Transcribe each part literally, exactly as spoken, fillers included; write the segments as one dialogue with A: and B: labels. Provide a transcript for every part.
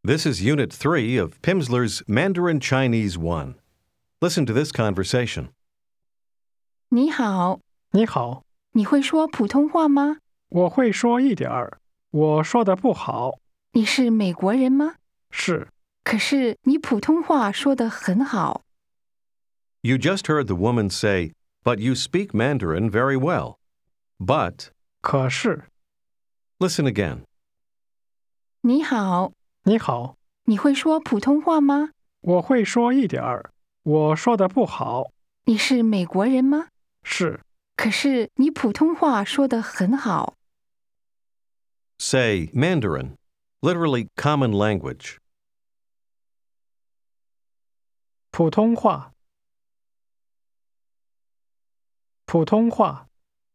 A: This is Unit three of Pimsleur's Mandarin Chinese one. Listen to this conversation.
B: 你好，
C: 你好，
B: 你会说普通话吗？
C: 我会说一点儿，我说的不好。
B: 你是美国人吗？
C: 是，
B: 可是你普通话说得很好。
A: You just heard the woman say, "But you speak Mandarin very well." But,
C: 可是，
A: listen again.
B: 你好，
C: 你好，
B: 你会说普通话吗？
C: 我会说一点儿，我说的不好。
B: 你是美国人吗？
C: 是，
B: 可是你普通话说得很好。
A: Say Mandarin, literally common language.
C: 普通话，普通话，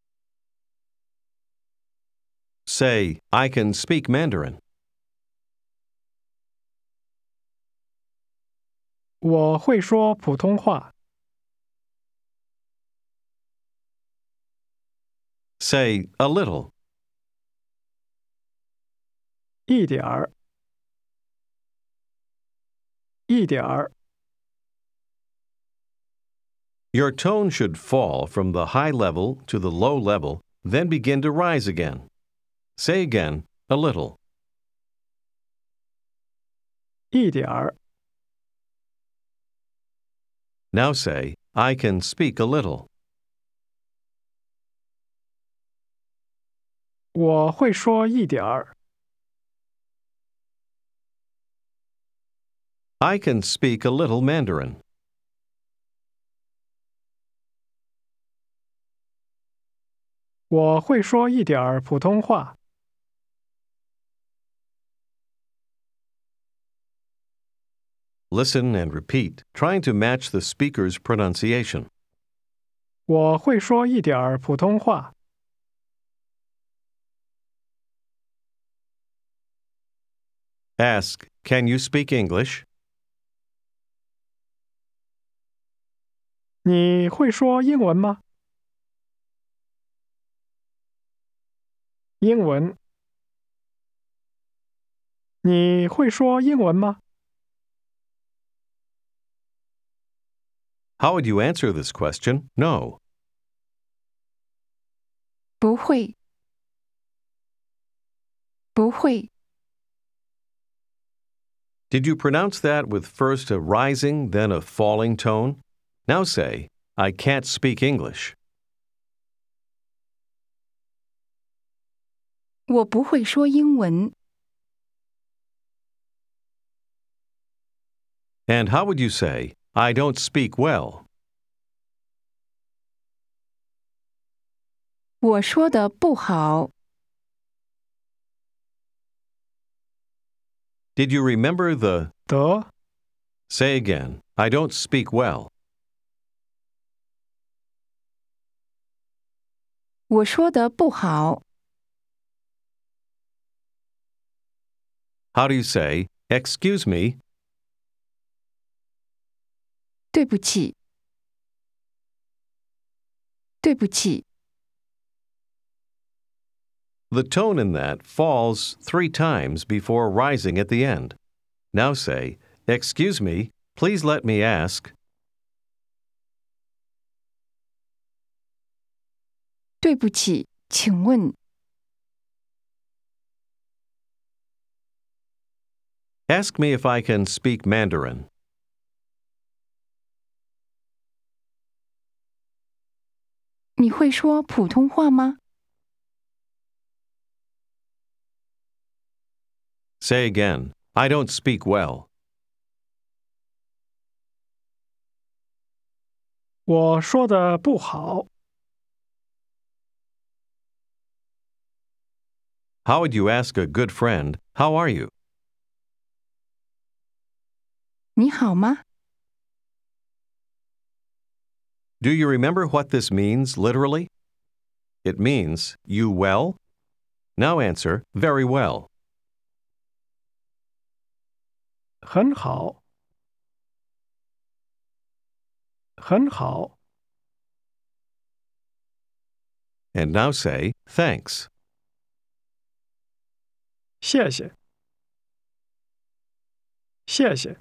A: Say, I can speak Mandarin.
C: 我会说普通话。
A: Say, a little.
C: 一点儿，一点儿，
A: Your tone should fall from the high level to the low level, then begin to rise again. Say again, a little.
C: 一点儿，
A: Now say, I can speak a little.
C: 我会说一点儿。
A: I can speak a little Mandarin.
C: 我会说一点儿普通话。
A: Listen and repeat, trying to match the speaker's pronunciation.
C: 我会说一点儿普通话。
A: Ask, can you speak English?
C: 你会说英文吗？英文。你会说英文吗？
A: How would you answer this question? No.
B: 不会，不会，
A: Did you pronounce that with first a rising, then a falling tone? Now say, I can't speak English.
B: 我不会说英文。
A: And how would you say, I don't speak well?
B: 我说得不好。
A: Did you remember the
C: 得，
A: say again, I don't speak well?
B: 我说得不好。
A: How do you say, excuse me?
B: 对不起，对不起。
A: The tone in that falls three times before rising at the end. Now say, excuse me, please let me ask.
B: 对不起，请问
A: Ask me if I can speak Mandarin.
B: 你会说普通话吗？
A: Say again, I don't speak well.
C: 我说的不好。
A: How would you ask a good friend, how are you?
B: 你好吗？
A: Do you remember what this means literally? It means, you well? Now answer, very well.
C: 很好，很好。
A: And now say, thanks.
C: 谢谢。 谢谢。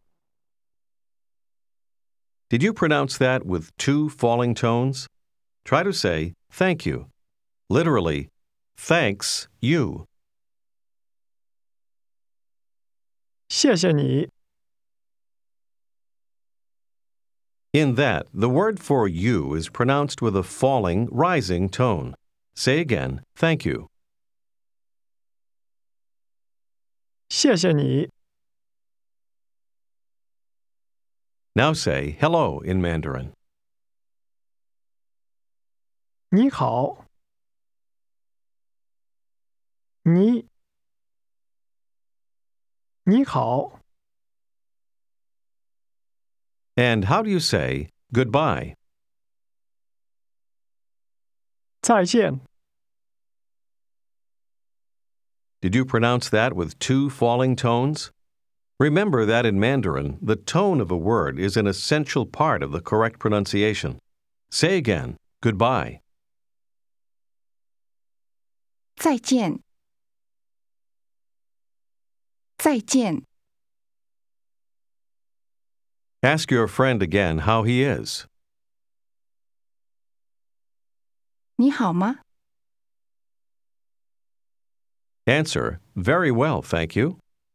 A: Did you pronounce that with two falling tones? Try to say thank you. Literally, thanks you.
C: 谢谢你。
A: In that, the word for you is pronounced with a falling, rising tone. Say again, thank you.
C: 谢谢你。
A: Now say hello in Mandarin.
C: 你好。你。你好。
A: And how do you say goodbye?
C: 再见。
A: Did you pronounce that with two falling tones? Remember that in Mandarin, the tone of a word is an essential part of the correct pronunciation. Say again, goodbye.
B: 再见。再见。
A: Ask your friend again how he is.
B: 你好吗？
A: Answer, very well, thank you.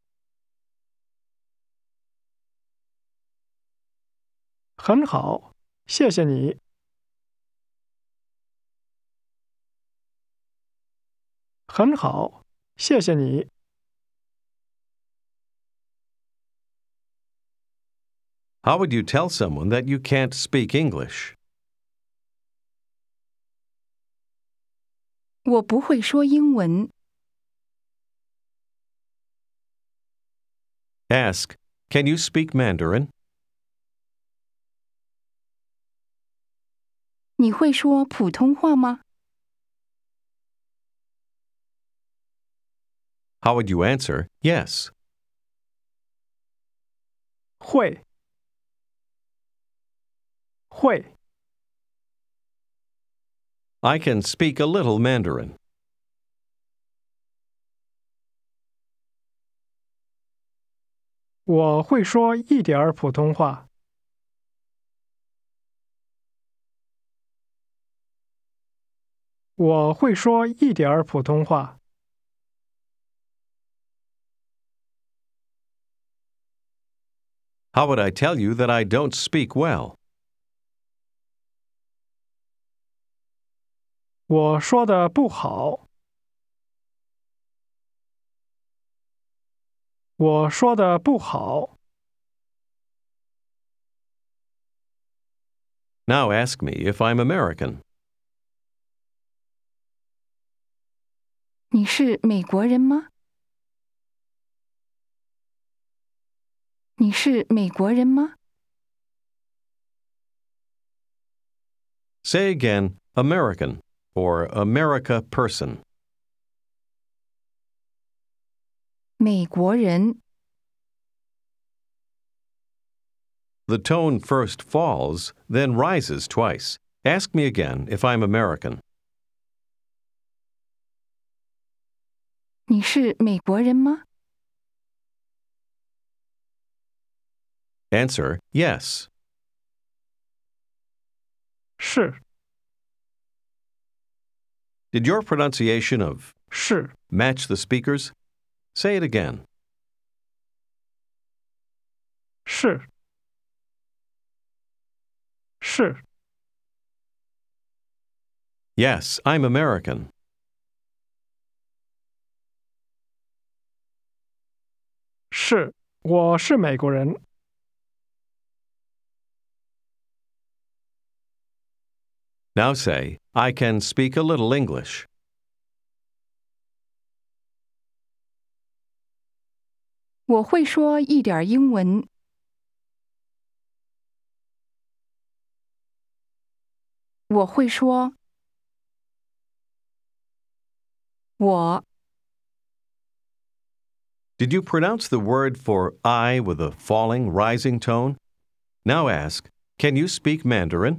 C: 很好，谢谢你。 很好，谢谢你。
A: How would you tell someone that you can't speak English?
B: 我不会说英文。
A: Ask, can you speak Mandarin?
B: 你会说普通话吗？
A: How would you answer, yes?
C: 会。会。
A: I can speak a little Mandarin.
C: 我会说一点儿普通话。 我会说一点儿普通话。
A: How would I tell you that I don't speak well?
C: 我说的不好。 我说的不好。
A: Now ask me if I'm American.
B: 你是美国人吗？你是美国人吗？
A: Say again, American, or America person.
B: 美国人。
A: The tone first falls, then rises twice. Ask me again if I'm American.
B: 你是美国人吗？
A: Answer, yes.
C: 是。
A: Did your pronunciation of
C: 是。
A: match the speaker's? Say it again.
C: 是。是。
A: Yes, I'm American.
C: 是，我是美国人。
A: Now say, I can speak a little English.
B: 我会说一点英文。我会说。我。
A: Did you pronounce the word for I with a falling, rising tone? Now ask, can you speak Mandarin?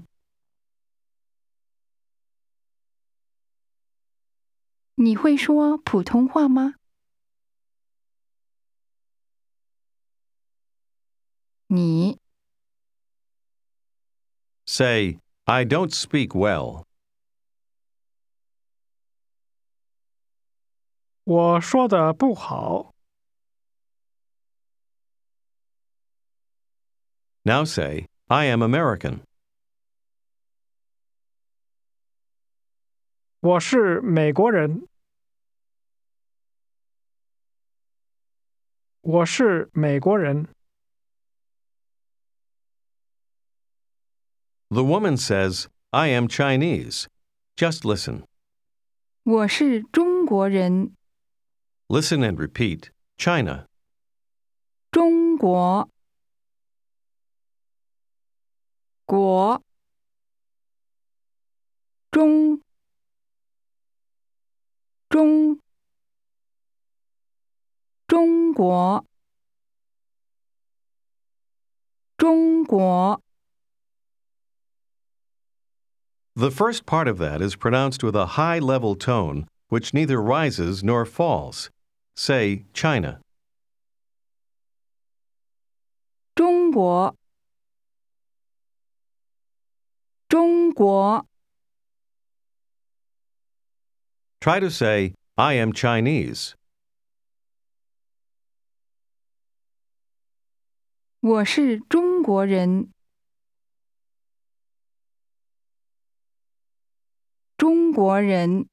B: 你会说普通话吗？ 你
A: Say, I don't speak well.
C: 我说的不好。
A: Now say, I am American.
C: 我是美国人。我是美国人。
A: The woman says, I am Chinese. Just listen.
B: 我是中国人。
A: Listen and repeat. China.
B: 中国国中中中国中国
A: The first part of that is pronounced with a high level tone, which neither rises nor falls. Say, China.
B: 中国中国
A: Try to say, I am Chinese.
B: 我是中国人。中国人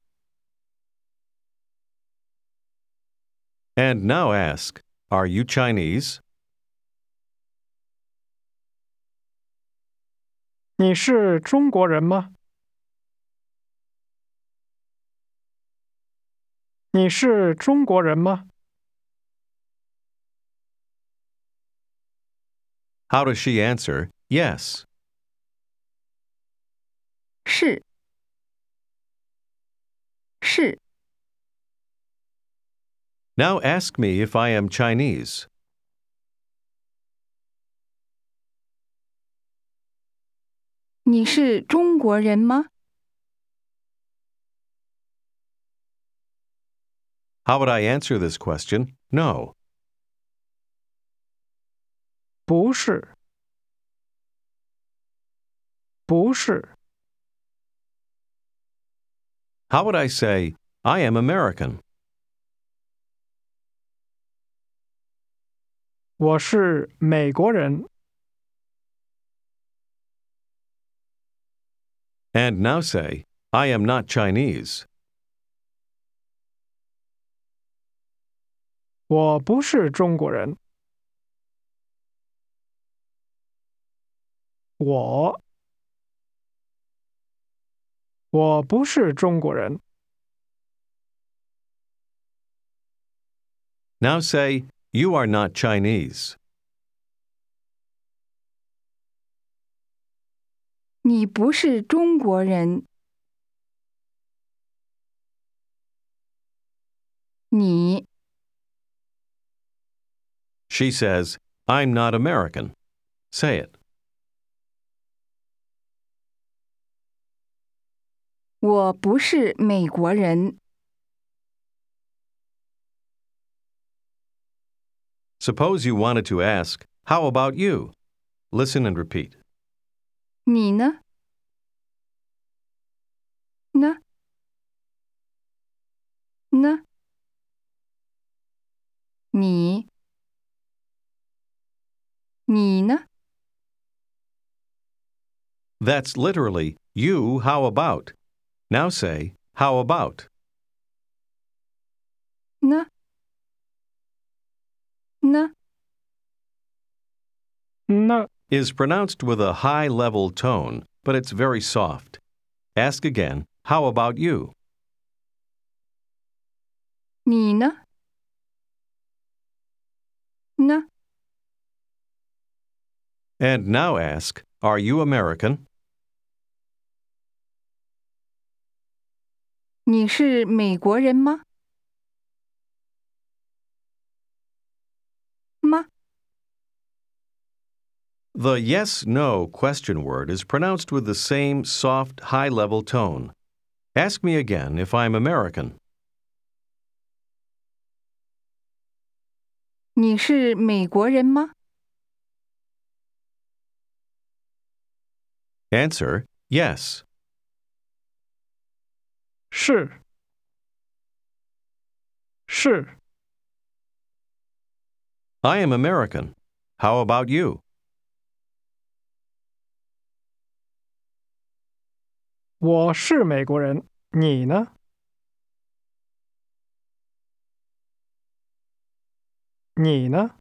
A: And now ask, are you Chinese?
C: 你是中国人吗？你是中国人吗？
A: How does she answer, yes?
B: 是是
A: Now ask me if I am Chinese.
B: 你是中国人吗？
A: How would I answer this question? No.
C: 不是。不是。
A: How would I say, I am American?
C: 我是美国人。
A: And now say, I am not Chinese.
C: 我不是中国人。我我不是中国人。
A: Now say, you are not Chinese.
B: 你不是中国人。你
A: She says, I'm not American. Say it.
B: 我不是美国人。
A: Suppose you wanted to ask, how about you? Listen and repeat.
B: 你呢？呢？呢？你？你呢？
A: That's literally, you, how about? Now say, how about?
B: 呢？呢？
C: 那
A: Is pronounced with a high level tone, but it's very soft. Ask again, how about you?
B: 你呢？呢？
A: And now ask, are you American?
B: 你是美国人吗？吗？
A: The yes-no question word is pronounced with the same soft, high-level tone. Ask me again if I'm American.
B: 你是美国人吗？
A: Answer, yes.
C: 是是
A: I am American. How about you?
C: 我是美国人，你呢？你呢？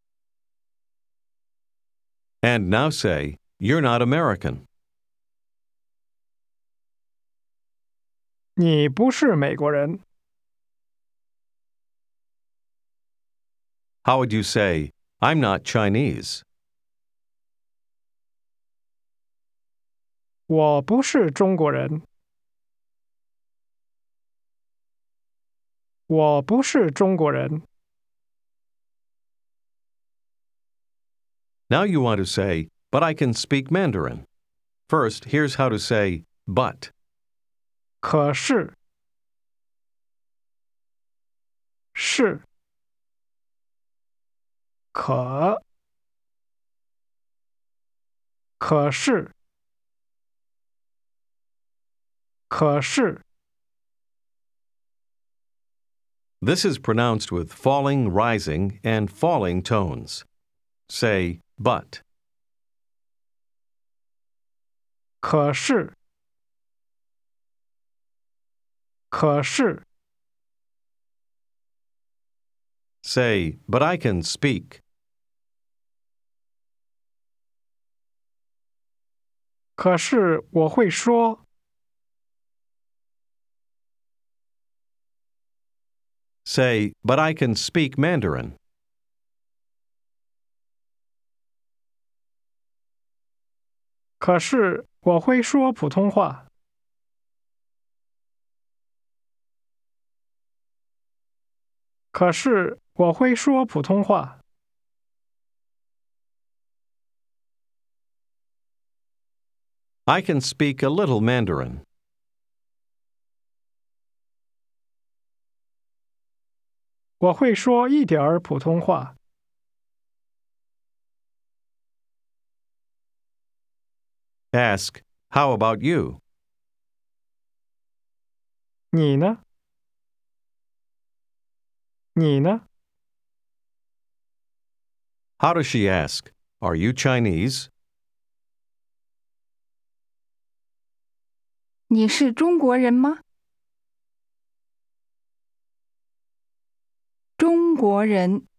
A: And now say, you're not American.
C: 你不是美国人，
A: How would you say, I'm not Chinese?
C: 我不是中国人，我不是中国人。
A: Now you want to say, but I can speak Mandarin. First, here's how to say, but.
C: 可是是可可是可是
A: This is pronounced with falling, rising, and falling tones. Say, but.
C: 可是可是
A: Say, but I can speak.
C: 可是我会说，
A: Say, but I can speak Mandarin.
C: 可是我会说普通话。可是我会说普通话。
A: I can speak a little Mandarin.
C: 我会说一点儿普通话。
A: Ask, how about you?
C: 你呢？你呢？
A: How does she ask, are you Chinese?
B: 你是中国人吗？中国人。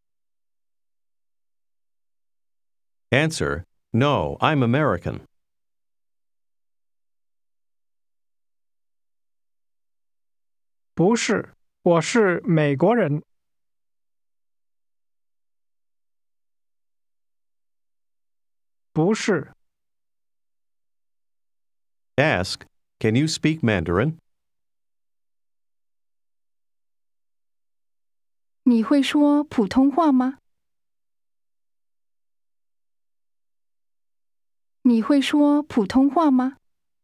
A: Answer, no, I'm American.
C: 不是，我是美国人。不是，
A: Ask, can you speak Mandarin?
B: 你会说普通话吗？你会说普通话吗？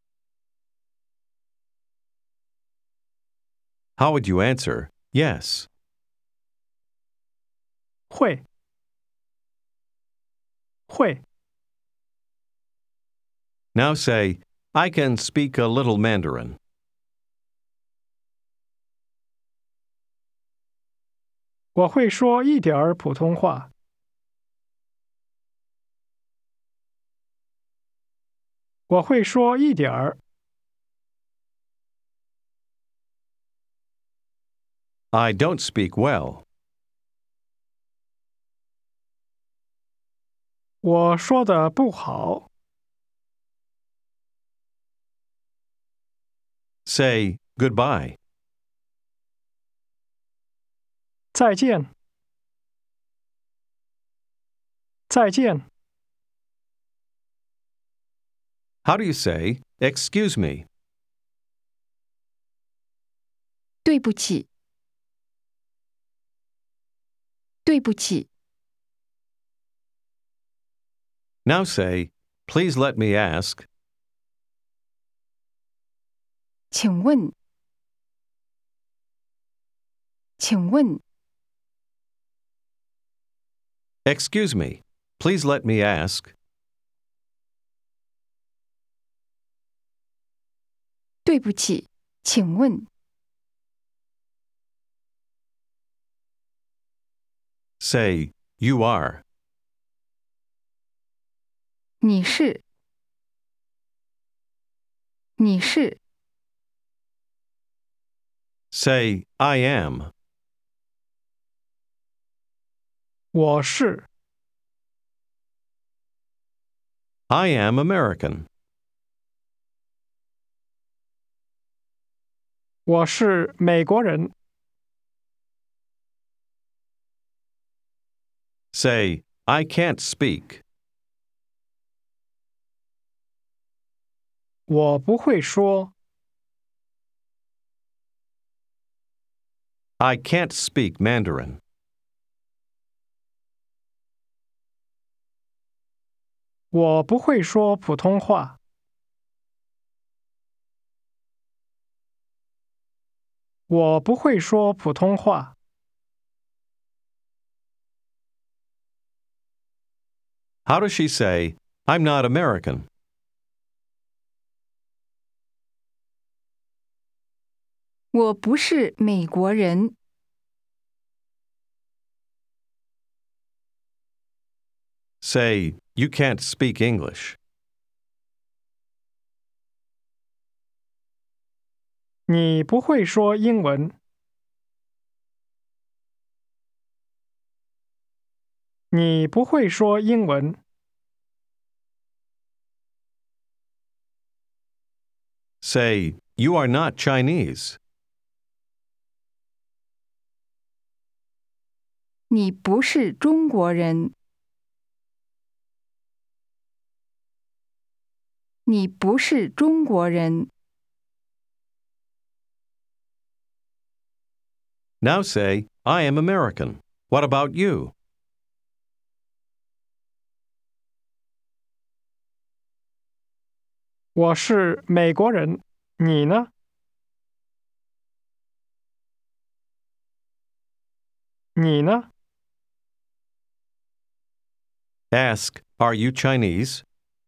A: How would you answer, yes?
C: 会，会。
A: Now say, I can speak a little Mandarin.
C: 我会说一点儿普通话。我会说一点儿。
A: I don't speak well.
C: 我说的不好。
A: Say, goodbye.
C: 再见。再见。
A: How do you say, excuse me?
B: 对不起。对不起。
A: Now say, please let me ask.
B: 请问。请问。
A: Excuse me, please let me ask.
B: 对不起，请问
A: Say, you are.
B: 你是？你是？
A: Say, I am.
C: 我是。
A: I am American.
C: 我是美国人。
A: Say, I can't speak.
C: 我不会说。
A: I can't speak Mandarin.
C: 我不会说普通话。我不会说普通话。
A: How does she say, I'm not American?
B: 我不是美国人。
A: Say, you can't speak English.
C: 你不会说英文。你不会说英文。
A: Say, you are not Chinese.
B: 你不是中国人。你不是中国人。
A: Now say, I am American. What about you?
C: 我是美国人。你呢？你呢？
A: Ask, are you Chinese?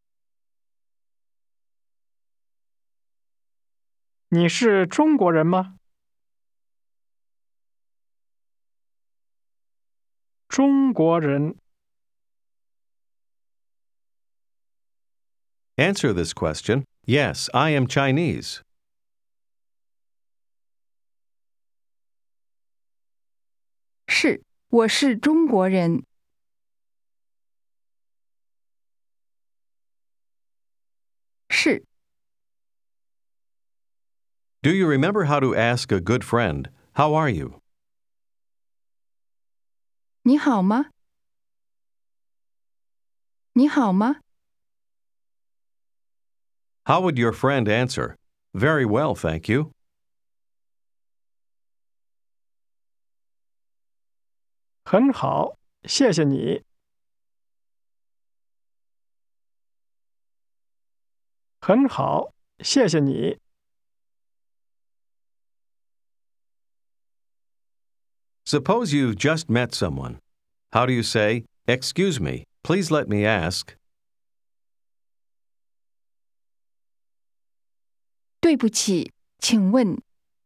C: 你是中国人吗？中国人。
A: Answer this question. Yes, I am Chinese.
B: 是，我是中国人。是。
A: Do you remember how to ask a good friend, how are you?
B: 你好吗？你好吗？
A: How would your friend answer? Very well, thank you.
C: 很好，谢谢你。很好，谢谢你。
A: Suppose you've just met someone. How do you say, excuse me, please let me ask?
B: 对不起，请问。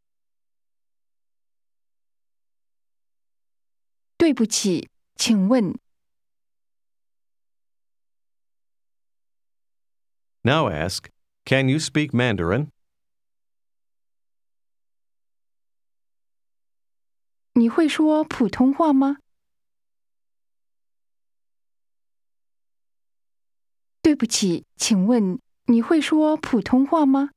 B: 对不起，请问。
A: Now ask, can you speak Mandarin?
B: 你会说普通话吗？对不起，请问你会说普通话吗？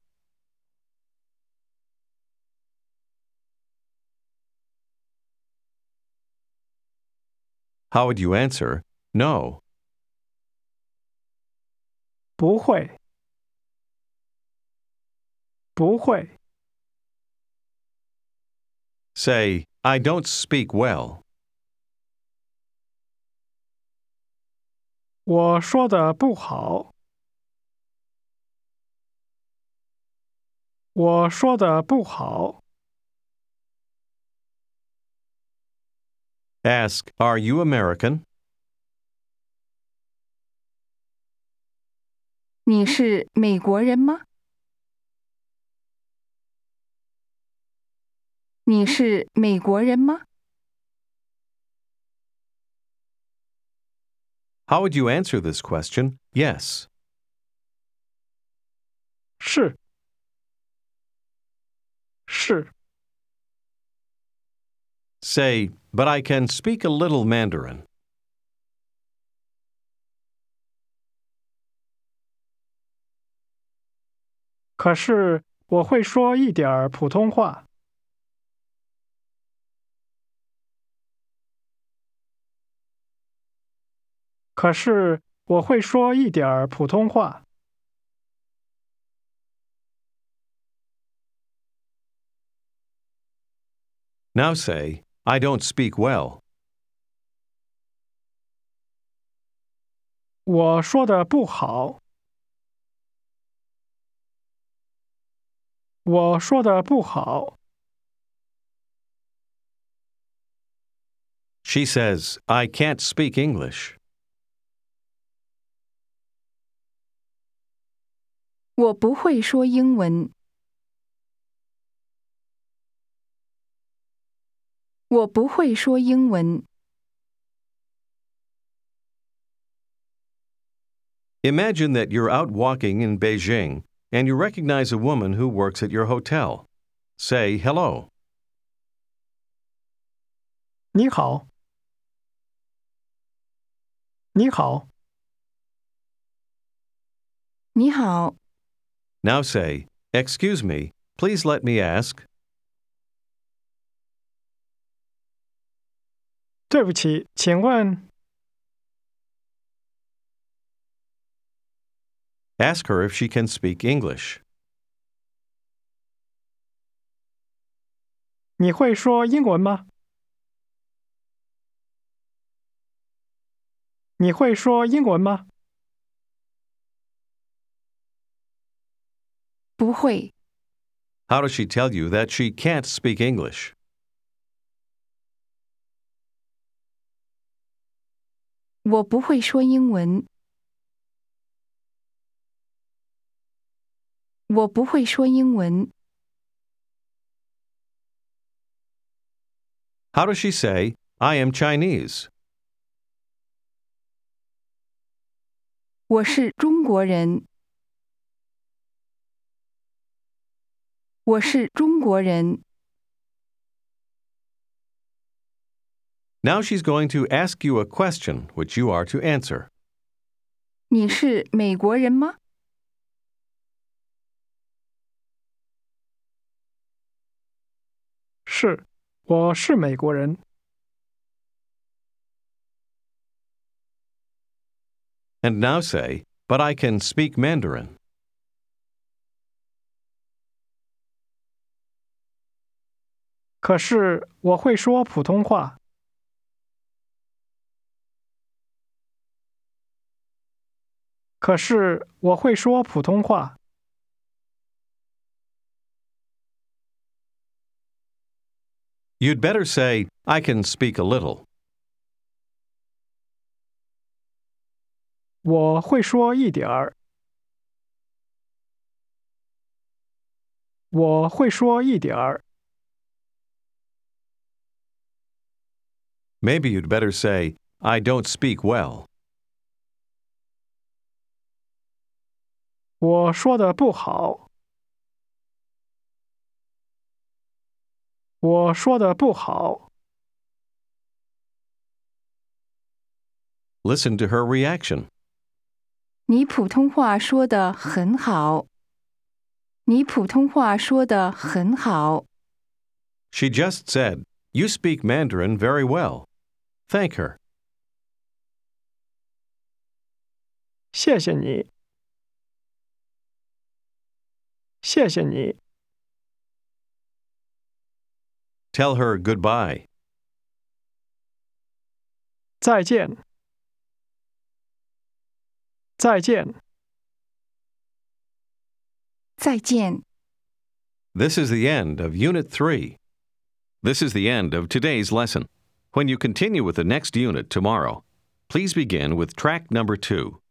A: How would you answer? No.
C: 不会。不会。
A: Say, I don't speak well.
C: 我说的不好。我说的不好。
A: Ask, are you American?
B: 你是美国人吗？ 你是美国人吗？
A: How would you answer this question? Yes.
C: 是，是，
A: Say, but I can speak a little Mandarin.
C: 可是我会说一点儿普通话。可是我会说一点儿普通话。
A: Now say, I don't speak well.
C: 我说的不好。我说的不好。
A: She says, I can't speak English.
B: 我不会说英文。我不会说英文。
A: Imagine that you're out walking in Beijing and you recognize a woman who works at your hotel. Say hello.
C: 你好。你好。
B: 你好，
A: Now say, excuse me, please let me ask.
C: 对不起，请问
A: Ask her if she can speak English.
C: 你会说英文吗？你会说英文吗？
B: 不会，
A: How does she tell you that she can't speak English?
B: 我不会说英文。我不会说英文。
A: How does she say, I am Chinese?
B: 我是中国人。我是中国人。
A: Now she's going to ask you a question which you are to answer.
B: 你是美国人吗？
C: 是，我是美国人。
A: And now say, but I can speak Mandarin.
C: 可是我会说普通话。可是我会说普通话。
A: You'd better say, I can speak a little.
C: 我会说一点儿。我会说一点儿。
A: Maybe you'd better say, I don't speak well.
C: 我说的不好。我说的不好。
A: Listen to her reaction.
B: 你普通话说得很好。你普通话说得很好。
A: She just said, You speak Mandarin very well. Thank her.
C: 谢谢你。谢谢你。
A: Tell her goodbye.
C: 再见。再见。
B: 再见。
A: This is the end of Unit three. This is the end of today's lesson. When you continue with the next unit tomorrow, please begin with track number two.